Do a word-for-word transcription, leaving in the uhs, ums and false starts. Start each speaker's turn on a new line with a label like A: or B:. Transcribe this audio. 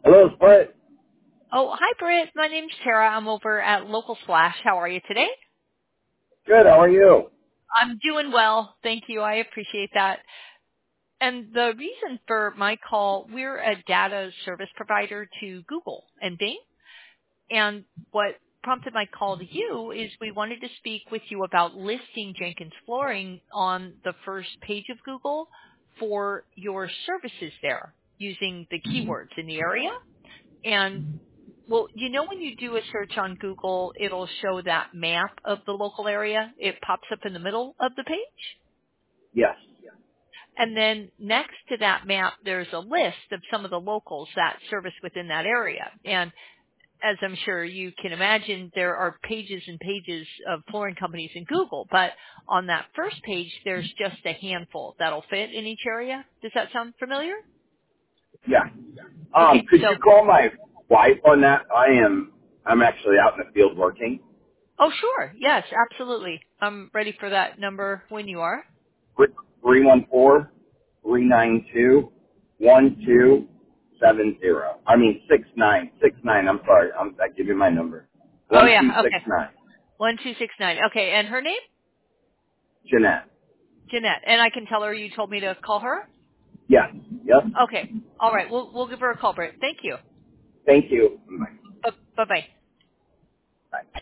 A: Hello, Split.
B: Oh, hi, Britt. My name's Tara. I'm over at Local Slash. How are you today?
A: Good, how are you?
B: I'm doing well. Thank you. I appreciate that. And the reason for my call, we're a data service provider to Google and Bing. And what prompted my call to you is we wanted to speak with you about listing Jenkins Flooring on the first page of Google for your services there using the keywords in the area. And well, you know when you do a search on Google, it'll show that map of the local area. It pops up in the middle of the page.
A: Yes.
B: And then next to that map, there's a list of some of the locals that service within that area. And as I'm sure you can imagine, there are pages and pages of flooring companies in Google. But on that first page, there's just a handful that'll fit in each area. Does that sound familiar?
A: Yeah. Um,
B: Okay,
A: could
B: so,
A: you call my wife on that? I am, I'm actually out in the field working.
B: oh, sure. Yes, absolutely. I'm ready for that number when you are.
A: three one four, three nine two, one two seven zero. I mean, six nine, six nine, I'm sorry. I'm, I give you my number.
B: Oh,
A: one two
B: yeah.
A: six
B: Okay.
A: nine.
B: one two six nine. Okay. And her name?
A: Jeanette.
B: Jeanette. And I can tell her you told me to call her?
A: Yes. Yep.
B: Okay. All right. We'll, we'll give her a call, Britt. Thank you.
A: Thank you. Bye.
B: Bu- Bye-bye.